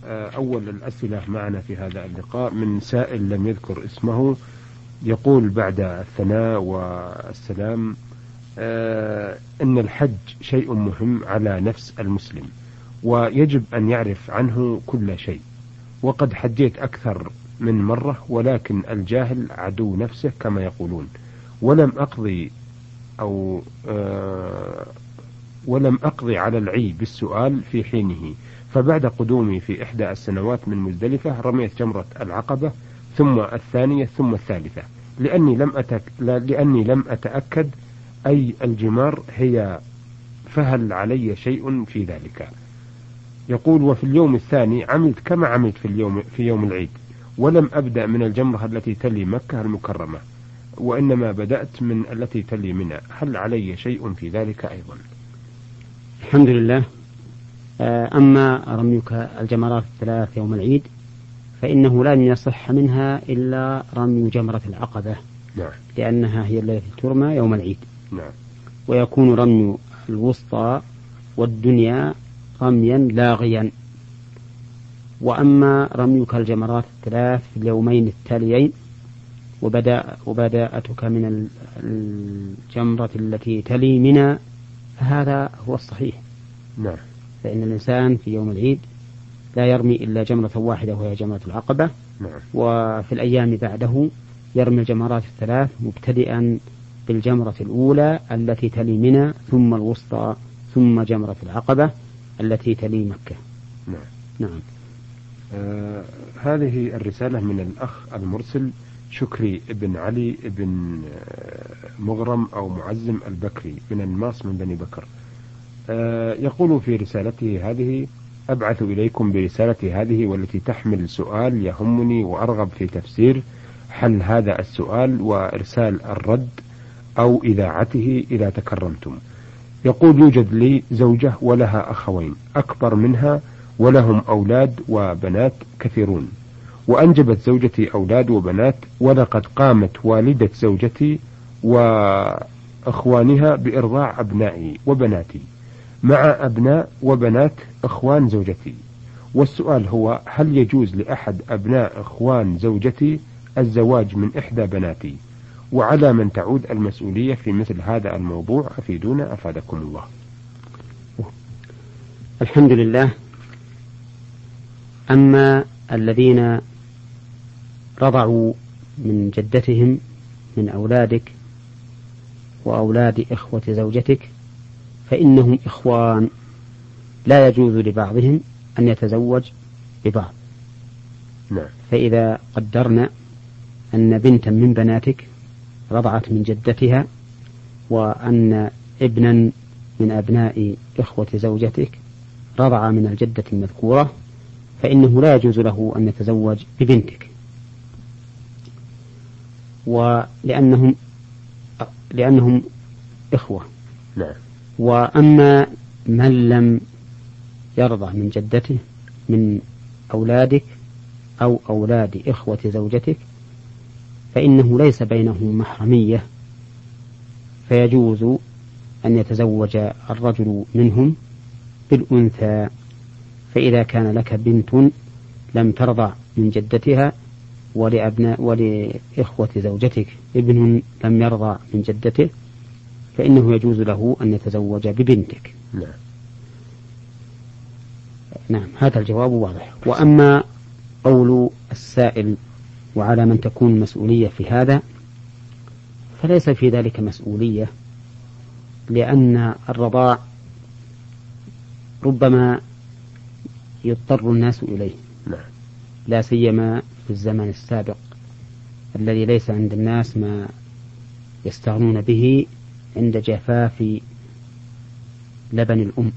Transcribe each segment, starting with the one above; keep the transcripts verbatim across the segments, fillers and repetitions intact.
أول الأسئلة معنا في هذا اللقاء من سائل لم يذكر اسمه، يقول بعد الثناء والسلام إن الحج شيء مهم على نفس المسلم ويجب أن يعرف عنه كل شيء، وقد حجيت أكثر من مرة ولكن الجاهل عدو نفسه كما يقولون، ولم أقضي أو ولم أقضي على العي بالسؤال في حينه، فبعد قدومي في إحدى السنوات من مزدلفة رميت جمرة العقبة ثم الثانية ثم الثالثة، لأني لم أتك... لأني لم أتأكد أي الجمار هي، فهل علي شيء في ذلك؟ يقول وفي اليوم الثاني عملت كما عملت في اليوم في يوم العيد، ولم أبدأ من الجمرة التي تلي مكة المكرمة، وإنما بدأت من التي تلي منى، هل علي شيء في ذلك أيضا؟ الحمد لله. أما رميك الجمرات الثلاث يوم العيد فإنه لن يصح منها إلا رمي جمرة العقبة، نعم. لأنها هي التي ترمى يوم العيد، نعم. ويكون رمي الوسطى والدنيا رميا لاغيا. وأما رميك الجمرات الثلاث في اليومين التاليين وبدأ وبداءتك من الجمرة التي تلي منى فهذا هو الصحيح، نعم. فإن الإنسان في يوم العيد لا يرمي إلا جمرة واحدة وهي جمرة العقبة، نعم. وفي الأيام بعده يرمي الجمرات الثلاث مبتدئا بالجمرة الأولى التي تلي منى ثم الوسطى ثم جمرة العقبة التي تلي مكة. نعم. نعم. آه هذه الرسالة من الأخ المرسل شكري ابن علي ابن مغرم أو معزم البكري من النماص من بني بكر. آه يقول في رسالته هذه: أبعث إليكم برسالتي هذه والتي تحمل سؤال يهمني وأرغب في تفسير حل هذا السؤال وإرسال الرد أو إذاعته إذا تكرمتم. يقول: يوجد لي زوجة ولها أخوين أكبر منها ولهم أولاد وبنات كثيرون، وأنجبت زوجتي أولاد وبنات، ولقد قامت والدة زوجتي وأخوانها بإرضاع أبنائي وبناتي مع أبناء وبنات إخوان زوجتي. والسؤال هو: هل يجوز لأحد أبناء إخوان زوجتي الزواج من إحدى بناتي؟ وعلى من تعود المسؤولية في مثل هذا الموضوع؟ أفيدونا أفادكم الله. الحمد لله. أما الذين رضعوا من جدتهم من أولادك وأولاد إخوة زوجتك فإنهم إخوان، لا يجوز لبعضهم أن يتزوج ببعض. نعم. فإذا قدرنا أن بنتا من بناتك رضعت من جدتها وأن ابنا من أبناء إخوة زوجتك رضع من الجدة المذكورة فإنه لا يجوز له أن يتزوج ببنتك، ولأنهم لأنهم إخوة. نعم. وأما من لم يرضع من جدته من أولادك أو أولاد إخوة زوجتك فإنه ليس بينهم محرمية، فيجوز أن يتزوج الرجل منهم بالأنثى. فإذا كان لك بنت لم ترضع من جدتها ولأبناء ولإخوة زوجتك ابن لم يرضع من جدته فإنه يجوز له أن يتزوج ببنتك. نعم. نعم، هذا الجواب واضح. وأما قول السائل وعلى من تكون المسؤولية في هذا فليس في ذلك مسؤولية، لأن الرضاع ربما يضطر الناس إليه. نعم. لا سيما في الزمن السابق الذي ليس عند الناس ما يستغنون به عند جفاف لبن الأم،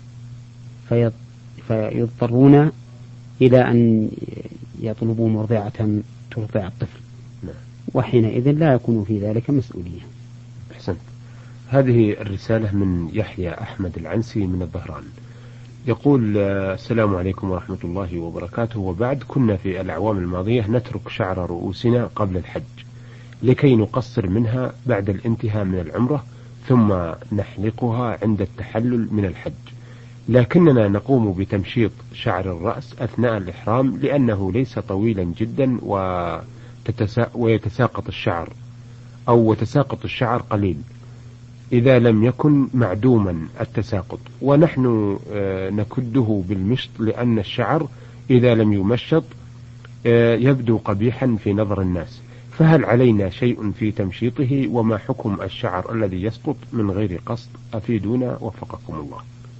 فيضطرون إلى أن يطلبوا مرضعة ترضع الطفل. نعم. وحينئذ لا يكون في ذلك مسؤولية. أحسنت. هذه الرسالة من يحيى أحمد العنسي من الظهران، يقول: السلام عليكم ورحمة الله وبركاته. وبعد، كنا في الأعوام الماضية نترك شعر رؤوسنا قبل الحج لكي نقصر منها بعد الانتهاء من العمرة، ثم نحلقها عند التحلل من الحج، لكننا نقوم بتمشيط شعر الرأس أثناء الإحرام لأنه ليس طويلا جدا ويتساقط الشعر أو وتساقط الشعر قليل إذا لم يكن معدوما التساقط، ونحن نكده بالمشط لأن الشعر إذا لم يمشط يبدو قبيحا في نظر الناس. فهل علينا شيء في تمشيطه؟ وما حكم الشعر الذي يسقط من غير قصد؟ أفيدونا وفقكم الله.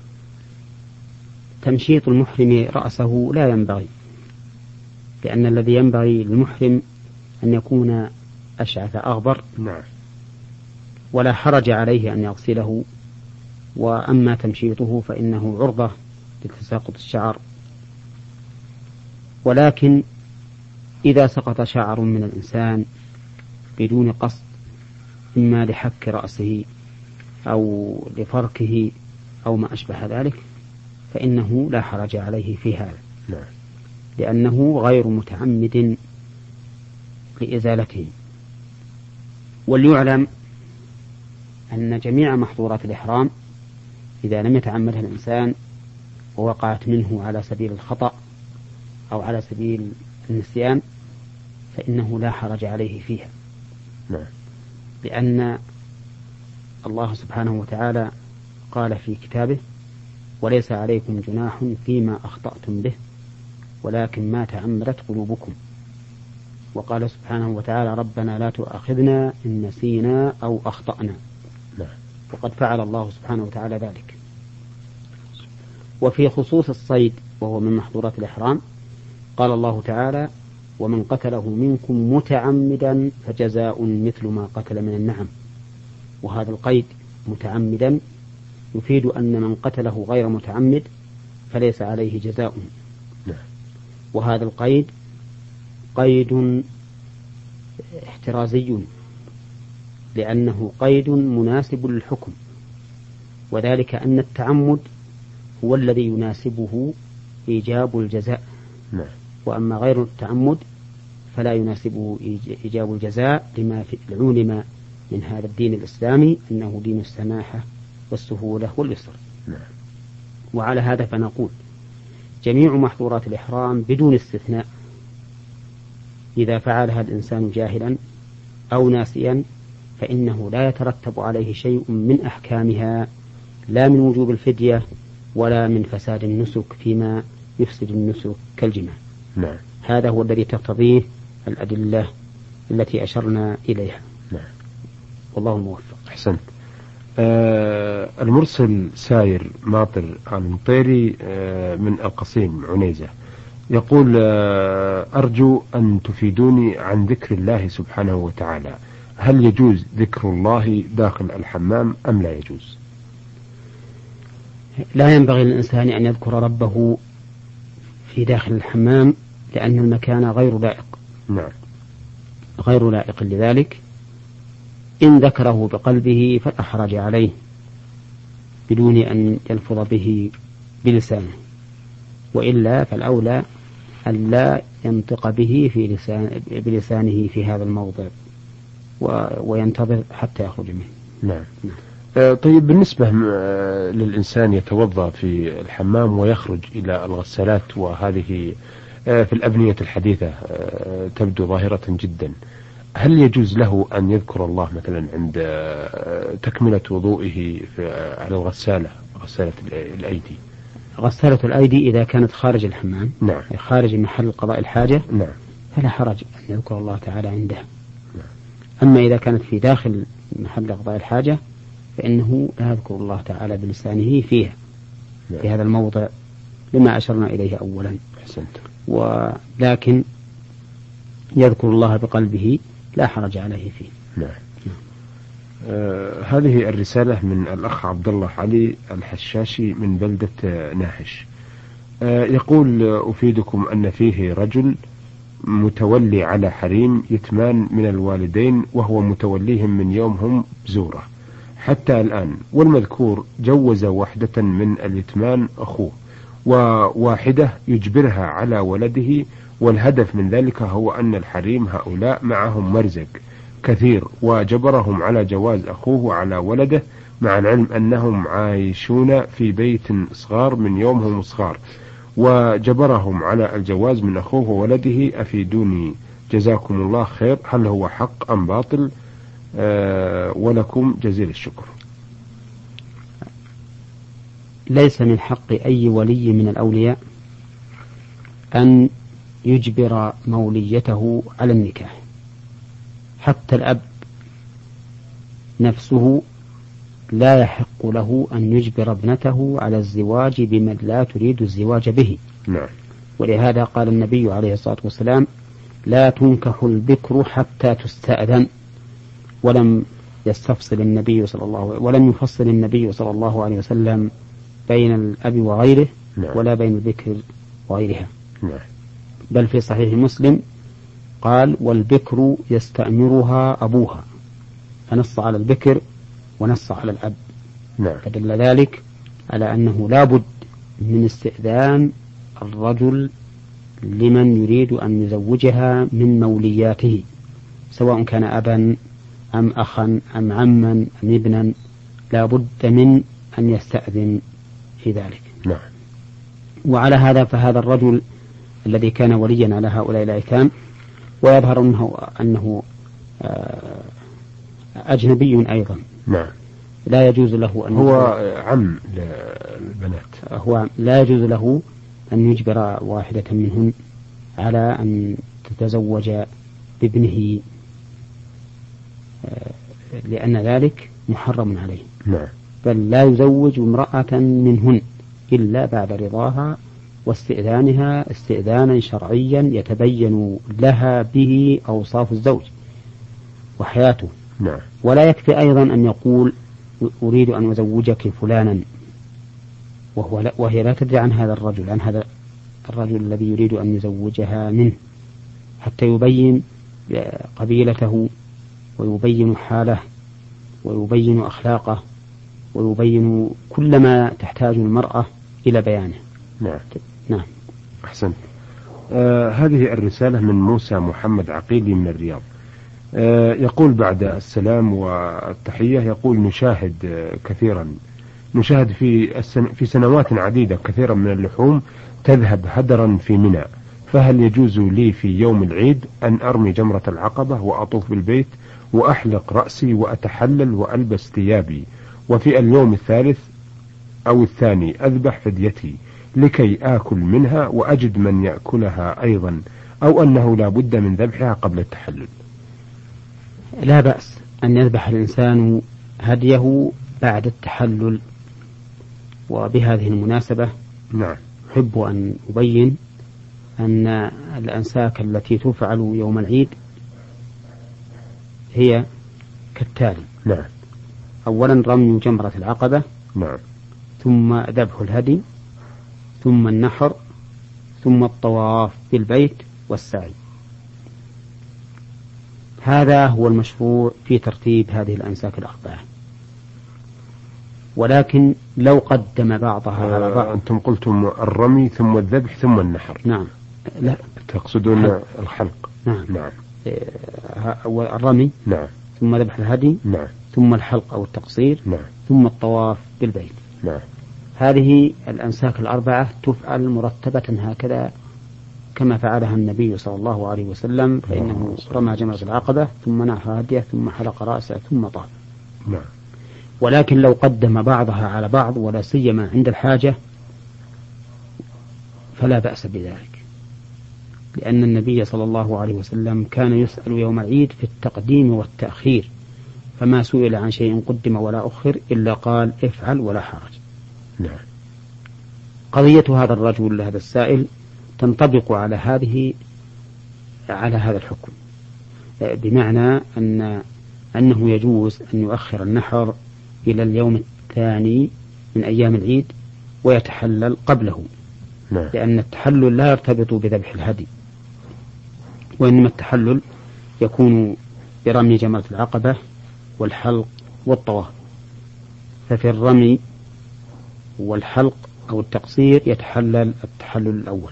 تمشيط المحرم رأسه لا ينبغي، لأن الذي ينبغي للمحرم أن يكون أشعث أغبر. نعم. ولا حرج عليه أن يغسله، وأما تمشيطه فإنه عرضة لتساقط الشعر. ولكن إذا سقط شعر من الإنسان بدون قصد، إما لحك رأسه أو لفركه أو ما أشبه ذلك، فإنه لا حرج عليه في هذا. نعم. لأنه غير متعمد لإزالته. وليعلم أن جميع محظورات الإحرام إذا لم يتعمدها الإنسان ووقعت منه على سبيل الخطأ أو على سبيل النسيان فإنه لا حرج عليه فيها. نعم. لأن الله سبحانه وتعالى قال في كتابه: وليس عليكم جناح فيما أخطأتم به ولكن ما تعمدت قلوبكم. وقال سبحانه وتعالى: ربنا لا تؤاخذنا إن نسينا أو أخطأنا. نعم. وقد فعل الله سبحانه وتعالى ذلك. وفي خصوص الصيد وهو من محظورات الإحرام قال الله تعالى: ومن قتله منكم متعمدا فجزاء مثل ما قتل من النعم. وهذا القيد متعمدا يفيد أن من قتله غير متعمد فليس عليه جزاء. نعم. وهذا القيد قيد احترازي لأنه قيد مناسب للحكم، وذلك أن التعمد هو الذي يناسبه إيجاب الجزاء. نعم. وأما غير التعمد فلا يناسبه إيجاب الجزاء لما في علم من هذا الدين الإسلامي أنه دين السماحة والسهولة واليسر. نعم. وعلى هذا فنقول جميع محظورات الإحرام بدون استثناء إذا فعلها الإنسان جاهلا أو ناسيا فإنه لا يترتب عليه شيء من أحكامها، لا من وجوب الفدية ولا من فساد النسك فيما يفسد النسك كالجماع. نعم. هذا هو الذي تقتضيه الأدلة التي أشرنا إليها. نعم. والله الموفق. أحسنت. آه المرسل ساير ماطر المطيري آه من القصيم عنيزة يقول: آه أرجو أن تفيدوني عن ذكر الله سبحانه وتعالى، هل يجوز ذكر الله داخل الحمام أم لا يجوز؟ لا ينبغي للإنسان أن يذكر ربه في داخل الحمام لأن المكان غير لائق. نعم. غير لائق لذلك إن ذكره بقلبه فلا حرج عليه بدون أن يلفظ به بلسانه، وإلا فالأولى أن لا ينطق به في لسان بلسانه في هذا الموضع وينتظر حتى يخرج منه. نعم. نعم. آه طيب، بالنسبة آه للإنسان يتوضأ في الحمام ويخرج إلى الغسالات، وهذه آه في الأبنية الحديثة آه تبدو ظاهرة جدا، هل يجوز له أن يذكر الله مثلا عند آه تكملة وضوئه على الغسالة، غسالة الأيدي؟ غسالة الأيدي إذا كانت خارج الحمام، نعم، خارج محل قضاء الحاجة، نعم، فلا حرج أن يذكر الله تعالى عندها. نعم. أما إذا كانت في داخل محل قضاء الحاجة فإنه لا يذكر الله تعالى بلسانه فيها، نعم، في هذا الموضع لما أشرنا إليه أولا. أحسنت. ولكن يذكر الله بقلبه لا حرج عليه فيه. نعم. آه هذه الرسالة من الأخ عبد الله علي الحشاشي من بلدة ناحش. آه يقول: أفيدكم أن فيه رجل متولي على حريم يتمان من الوالدين، وهو متوليهم من يومهم بزورة حتى الآن، والمذكور جوز واحدة من اليتمان أخوه، وواحدة يجبرها على ولده، والهدف من ذلك هو أن الحريم هؤلاء معهم مرزق كثير، وجبرهم على جواز أخوه على ولده، مع العلم أنهم عايشون في بيت صغار من يومهم صغار، وجبرهم على الجواز من أخوه وولده. أفيدوني جزاكم الله خير، هل هو حق أم باطل؟ آه ولكم جزيل الشكر. ليس من حق أي ولي من الأولياء أن يجبر موليته على النكاح، حتى الأب نفسه لا يحق له أن يجبر ابنته على الزواج بمن لا تريد الزواج به. نعم. ولهذا قال النبي عليه الصلاة والسلام: لا تنكح البكر حتى تستأذن. ولم يستفصل النبي صلى الله عليه ولم يفصل النبي صلى الله عليه وسلم بين الأب وغيره. نعم. ولا بين البكر وغيرها. نعم. بل في صحيح مسلم قال: والبكر يستأمرها أبوها، فنص على البكر ونص على الأب. نعم. فدل ذلك على أنه لا بد من استئذان الرجل لمن يريد أن يزوجها من مولياته، سواء كان أبا أم أخا أم عما أم ابنا، لا بد من أن يستأذن في ذلك. نعم. وعلى هذا فهذا الرجل الذي كان وليا على هؤلاء الأيتام، ويظهر أنه, أنه أجنبي أيضا. نعم. لا يجوز له أن هو عم للبنات، هو لا يجوز له أن يجبر واحدة منهن على أن تتزوج بابنه، لأن ذلك محرم عليه. نعم. بل لا يزوج امرأة منهن إلا بعد رضاها واستئذانها استئذانا شرعيا يتبين لها به أوصاف الزوج وحياته. نعم. ولا يكفي أيضا أن يقول: أريد أن أزوجك فلانا، وهو لا وهي لا تدري عن هذا الرجل عن هذا الرجل الذي يريد أن يزوجها منه، حتى يبين قبيلته ويبين حاله ويبين أخلاقه ويبين كل ما تحتاج المرأة إلى بيانه. نعم. نعم. أحسن. آه هذه الرسالة من موسى محمد عقيلي من الرياض. آه يقول بعد السلام والتحية، يقول: نشاهد آه كثيرا نشاهد في السن في سنوات عديدة كثيرا من اللحوم تذهب هدرا في منى، فهل يجوز لي في يوم العيد أن أرمي جمرة العقبة وأطوف بالبيت وأحلق رأسي وأتحلل وألبس ثيابي، وفي اليوم الثالث أو الثاني أذبح فديتي لكي آكل منها وأجد من يأكلها أيضا، أو أنه لا بد من ذبحها قبل التحلل؟ لا بأس أن يذبح الإنسان هديه بعد التحلل. وبهذه المناسبة نعم أحب أن أبين أن الأنساك التي تفعل يوم العيد هي كالتالي: نعم. أولا رمي جمرة العقبة، نعم. ثم ذبح الهدي، ثم النحر، ثم الطواف بالبيت والسعي. هذا هو المشروع في ترتيب هذه الأنساك الأربعة. ولكن لو قدم بعضها على بعض. أنتم قلتم الرمي ثم الذبح ثم النحر. نعم. لا تقصدون الحلق, الحلق. نعم. نعم. الرمي. نعم. ثم ذبح الهدي. نعم. ثم الحلق أو التقصير. نعم. ثم الطواف بالبيت. نعم. هذه الأنساك الأربعة تفعل مرتبة هكذا كما فعلها النبي صلى الله عليه وسلم، فإنه رمى جمرة العقبة ثم نحر هديه ثم حلق رأسه ثم طاف. نعم. ولكن لو قدم بعضها على بعض ولا سيما عند الحاجة فلا بأس بذلك، لأن النبي صلى الله عليه وسلم كان يسأل يوم العيد في التقديم والتأخير، فما سئل عن شيء قدم ولا أخر إلا قال: افعل ولا حرج. نعم. قضية هذا الرجل هذا السائل تنطبق على هذه على هذا الحكم، بمعنى أن أنه يجوز أن يؤخر النحر إلى اليوم الثاني من أيام العيد ويتحلل قبله. نعم. لأن التحلل لا يرتبط بذبح الهدي، وإنما التحلل يكون برمي جمرة العقبة والحلق والطواف. ففي الرمي والحلق أو التقصير يتحلل التحلل الأول،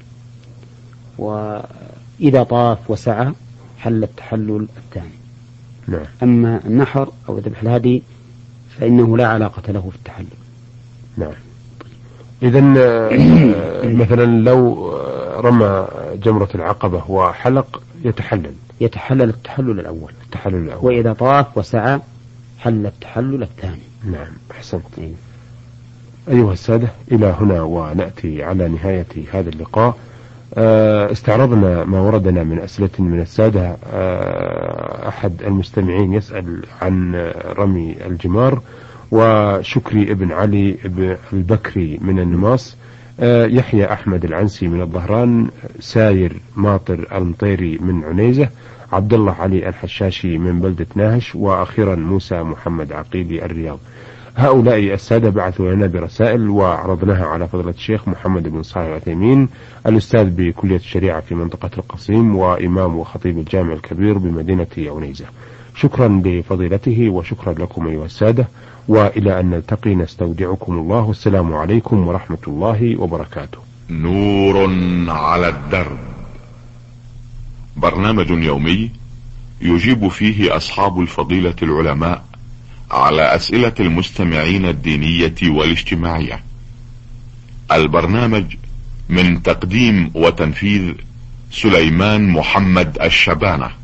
وإذا طاف وسعى حل التحلل الثاني. نعم. أما النحر أو ذبح الهدي فإنه لا علاقة له في التحلل. نعم. إذا مثلا لو رمى جمرة العقبة وحلق يتحلل يتحلل التحلل الأول. التحلل الأول. وإذا طاف وسعى حل التحلل الثاني. نعم أحسنت. أيها السادة، إلى هنا ونأتي على نهاية هذا اللقاء. استعرضنا ما وردنا من أسئلة من السادة. أحد المستمعين يسأل عن رمي الجمار، وشكري ابن علي ابن البكري من النماص، يحيى أحمد العنسي من الظهران، ساير ماطر المطيري من عنيزة، عبد الله علي الحشاشي من بلدة ناهش، وأخيرا موسى محمد عقيلي الرياض. هؤلاء السادة بعثوا لنا برسائل وعرضناها على فضيلة الشيخ محمد بن صالح العثيمين، الأستاذ بكلية الشريعة في منطقة القصيم، وإمام وخطيب الجامع الكبير بمدينة عنيزة. شكرا لفضيلته وشكرا لكم أيها السادة، وإلى أن نلتقي نستودعكم الله، والسلام عليكم ورحمة الله وبركاته. نور على الدرب، برنامج يومي يجيب فيه أصحاب الفضيلة العلماء على أسئلة المستمعين الدينية والاجتماعية. البرنامج من تقديم وتنفيذ سليمان محمد الشبانة.